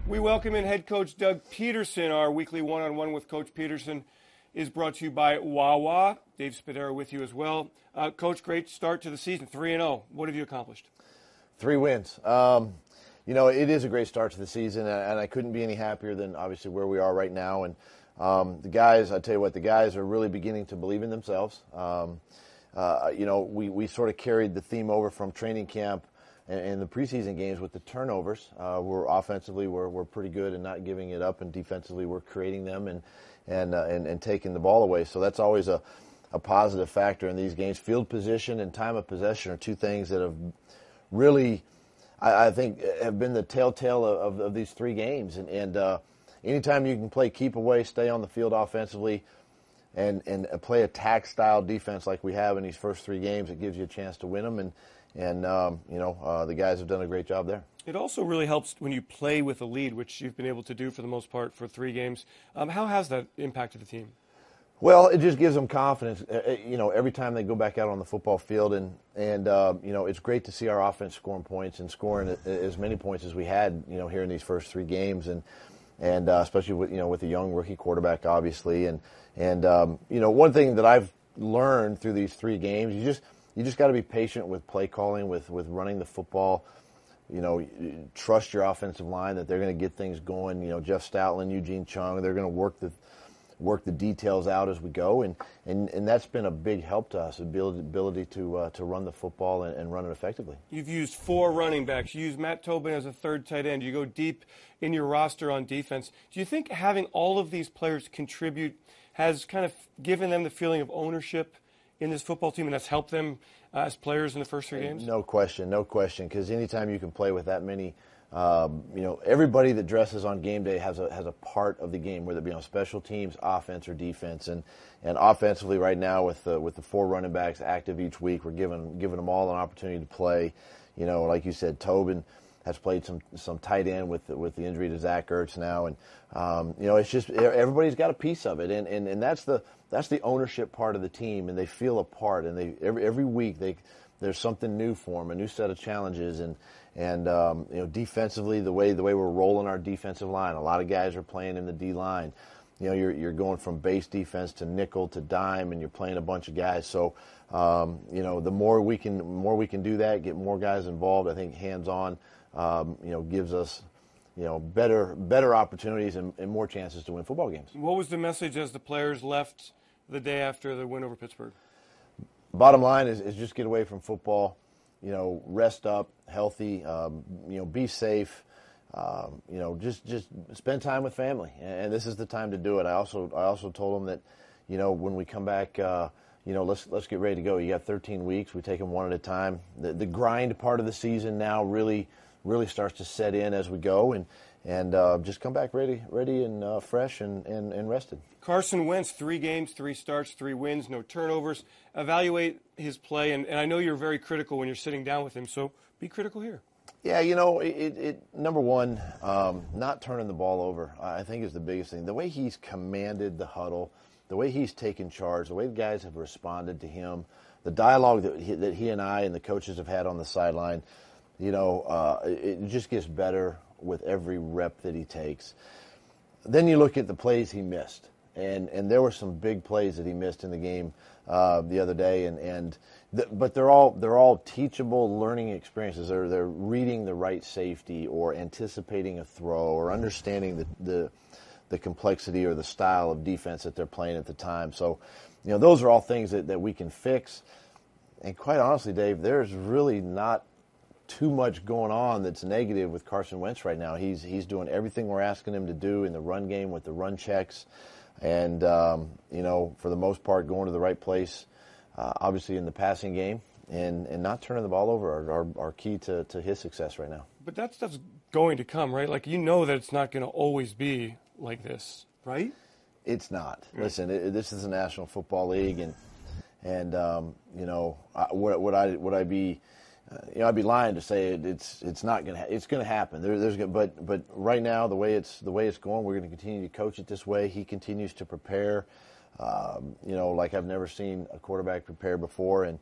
We welcome in head coach Doug Peterson. Our weekly one-on-one with Coach Peterson is brought to you by Wawa. Dave Spadaro with you as well. Coach, great start to the season, 3-0. What have you accomplished? 3 wins. It is a great start to the season, and I couldn't be any happier than obviously where we are right now. And the guys, I tell you what, the guys are really beginning to believe in themselves. We sort of carried the theme over from training camp and the preseason games with the turnovers. We're offensively we're pretty good and not giving it up, and defensively we're creating them and taking the ball away. So that's always a positive factor in these games. Field position and time of possession are two things that have really, I think, have been the telltale of these 3 games. And anytime you can play keep away, stay on the field offensively, and play attack-style defense like we have in these first 3 games, it gives you a chance to win them. And the guys have done a great job there. It also really helps when you play with a lead, which you've been able to do for the most part for 3 games. How has that impacted the team? Well, it just gives them confidence, every time they go back out on the football field. And it's great to see our offense scoring points and scoring as many points as we had, here in these first 3 games. And especially with a young rookie quarterback, obviously. And one thing that I've learned through these 3 games, you just got to be patient with play calling, with running the football. Trust your offensive line that they're going to get things going. Jeff Stoutland, Eugene Chung, they're going to work the details out as we go, and that's been a big help to us, the ability to run the football and run it effectively. You've used 4 running backs. You use Matt Tobin as a 3rd tight end. You go deep in your roster on defense. Do you think having all of these players contribute has kind of given them the feeling of ownership in this football team, and that's helped them as players in the first 3 games? No question, because anytime you can play with that many, everybody that dresses on game day has a part of the game, whether it be on special teams, offense, or defense. And offensively right now with the 4 running backs active each week, we're giving them all an opportunity to play. Like you said, Tobin has played some tight end with the injury to Zach Ertz now, and it's just everybody's got a piece of it, and that's the ownership part of the team, and they feel a part, and every week there's something new for them, a new set of challenges, and defensively the way we're rolling our defensive line, a lot of guys are playing in the D line. You're going from base defense to nickel to dime, and you're playing a bunch of guys. So the more we can do that, get more guys involved, I think hands-on gives us better opportunities and more chances to win football games. What was the message as the players left the day after the win over Pittsburgh? Bottom line is just get away from football, rest up, healthy, be safe, just spend time with family, and this is the time to do it. I also told them that, when we come back, let's get ready to go. You got 13 weeks. We take them one at a time. The grind part of the season now really starts to set in as we go, and just come back ready and fresh and rested. Carson Wentz, 3 games, 3 starts, 3 wins, no turnovers. Evaluate his play, and I know you're very critical when you're sitting down with him, so be critical here. Yeah, number one, not turning the ball over, I think is the biggest thing. The way he's commanded the huddle, the way he's taken charge, the way the guys have responded to him, the dialogue that he and I and the coaches have had on the sideline, it just gets better with every rep that he takes. Then you look at the plays he missed, and there were some big plays that he missed in the game the other day, but they're all teachable learning experiences. They're reading the right safety, or anticipating a throw, or understanding the complexity or the style of defense that they're playing at the time. So, those are all things that we can fix. And quite honestly, Dave, there's really not too much going on that's negative with Carson Wentz right now. He's doing everything we're asking him to do in the run game with the run checks, and for the most part going to the right place, obviously in the passing game, and not turning the ball over are key to his success right now. But that stuff's going to come, right? Like, that it's not going to always be like this, right? It's not. Right. Listen, this is the National Football League, and would I be I'd be lying to say it's not going to. It's going to happen. But right now, the way it's going, we're going to continue to coach it this way. He continues to prepare, like I've never seen a quarterback prepare before. And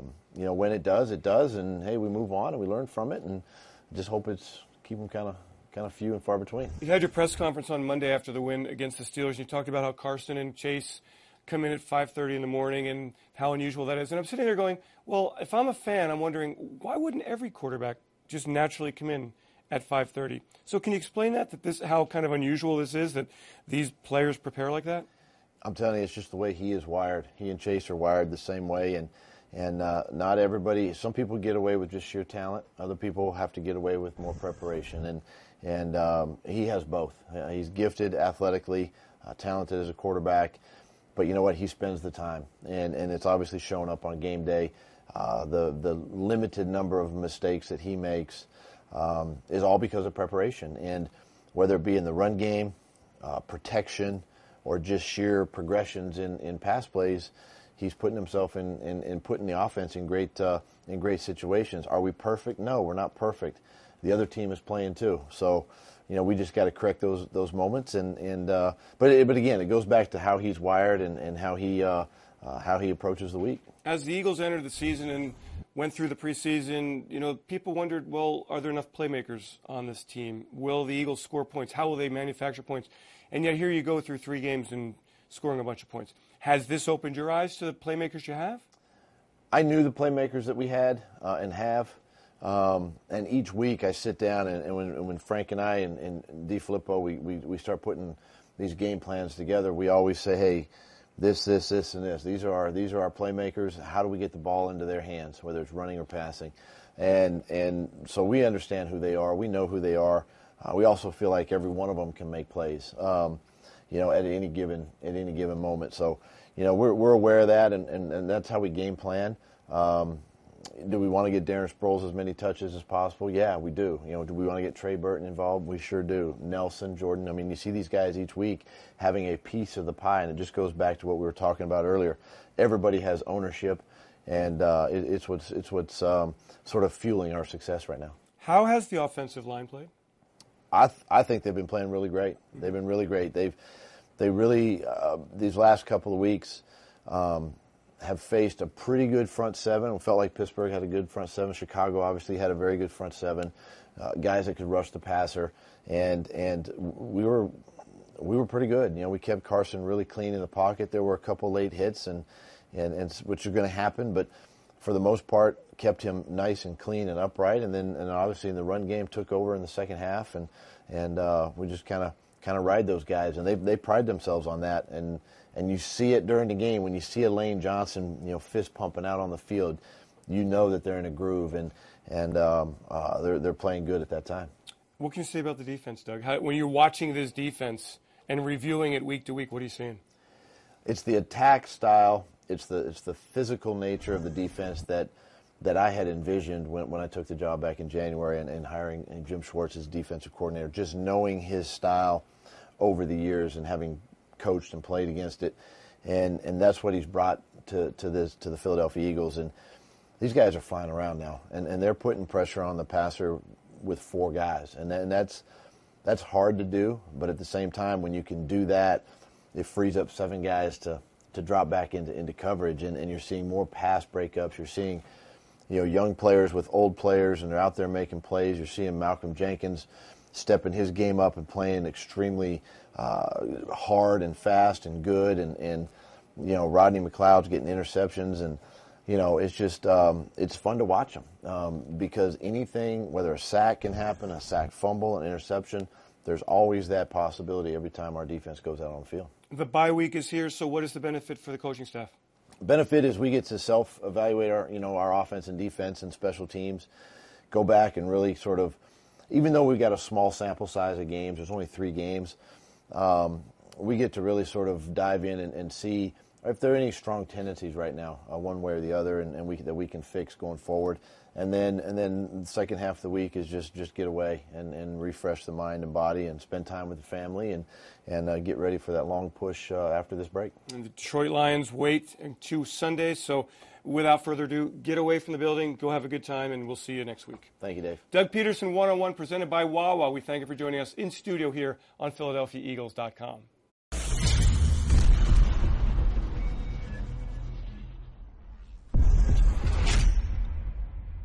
when it does, and hey, we move on and we learn from it, and just hope keep him kind kind of few and far between. You had your press conference on Monday after the win against the Steelers, and you talked about how Carson and Chase come in at 5:30 in the morning and how unusual that is. And I'm sitting there going, well, if I'm a fan, I'm wondering, why wouldn't every quarterback just naturally come in at 5:30? So can you explain that this how kind of unusual this is, that these players prepare like that? I'm telling you, it's just the way he is wired. He and Chase are wired the same way, and not everybody. Some people get away with just sheer talent. Other people have to get away with more preparation, and he has both. He's gifted athletically, talented as a quarterback, but you know what? He spends the time, and it's obviously shown up on game day. The limited number of mistakes that he makes is all because of preparation, and whether it be in the run game, protection, or just sheer progressions in pass plays, he's putting himself in putting the offense in great situations. Are we perfect? No, we're not perfect. The other team is playing too, so we just got to correct those moments. But again, it goes back to how he's wired and how he approaches the week. As the Eagles entered the season and went through the preseason, people wondered, well, are there enough playmakers on this team? Will the Eagles score points? How will they manufacture points? And yet here you go through 3 games and scoring a bunch of points. Has this opened your eyes to the playmakers you have? I knew the playmakers that we had and have. And each week I sit down and when Frank and I and DeFilippo, we start putting these game plans together, we always say, hey, this, and this. These are our playmakers. How do we get the ball into their hands, whether it's running or passing? And so we understand who they are. We know who they are. We also feel like every one of them can make plays, at any given moment. So, we're aware of that, and that's how we game plan. Do we want to get Darren Sproles as many touches as possible? Yeah, we do. Do we want to get Trey Burton involved? We sure do. Nelson, Jordan. I mean, you see these guys each week having a piece of the pie, and it just goes back to what we were talking about earlier. Everybody has ownership, and it's what's sort of fueling our success right now. How has the offensive line played? I think they've been playing really great. They've been really great. They really these last couple of weeks have faced a pretty good front seven. We felt like Pittsburgh had a good front seven. Chicago obviously had a very good front seven. Guys that could rush the passer, and we were pretty good. We kept Carson really clean in the pocket. There were a couple late hits, and which are going to happen, but for the most part, kept him nice and clean and upright, and obviously in the run game took over in the second half, and we just kind of ride those guys, and they pride themselves on that, and you see it during the game when you see a Lane Johnson fist pumping out on the field, that they're in a groove, and they're playing good at that time. What can you say about the defense, Doug? When you're watching this defense and reviewing it week to week, what are you seeing? It's the attack style. It's the physical nature of the defense that I had envisioned when I took the job back in January and hiring Jim Schwartz as defensive coordinator, just knowing his style over the years and having coached and played against it. And that's what he's brought to the Philadelphia Eagles. And these guys are flying around now, and they're putting pressure on the passer with 4 guys. And that's hard to do, but at the same time, when you can do that, it frees up 7 guys to drop back into coverage, and you're seeing more pass breakups. You're seeing young players with old players, and they're out there making plays. You're seeing Malcolm Jenkins stepping his game up and playing extremely hard and fast and good, and Rodney McLeod's getting interceptions, and it's just it's fun to watch them because anything, whether a sack can happen, a sack fumble, an interception, there's always that possibility every time our defense goes out on the field. The bye week is here, so what is the benefit for the coaching staff? Benefit is we get to self-evaluate our offense and defense and special teams, go back and really sort of, even though we've got a small sample size of games, there's only 3 games, we get to really sort of dive in and see if there are any strong tendencies right now, one way or the other, and that we can fix going forward. And then the second half of the week is just get away and refresh the mind and body and spend time with the family and get ready for that long push after this break. And the Detroit Lions wait until Sunday, so without further ado, get away from the building, go have a good time, and we'll see you next week. Thank you, Dave. Doug Peterson, one-on-one, presented by Wawa. We thank you for joining us in studio here on PhiladelphiaEagles.com.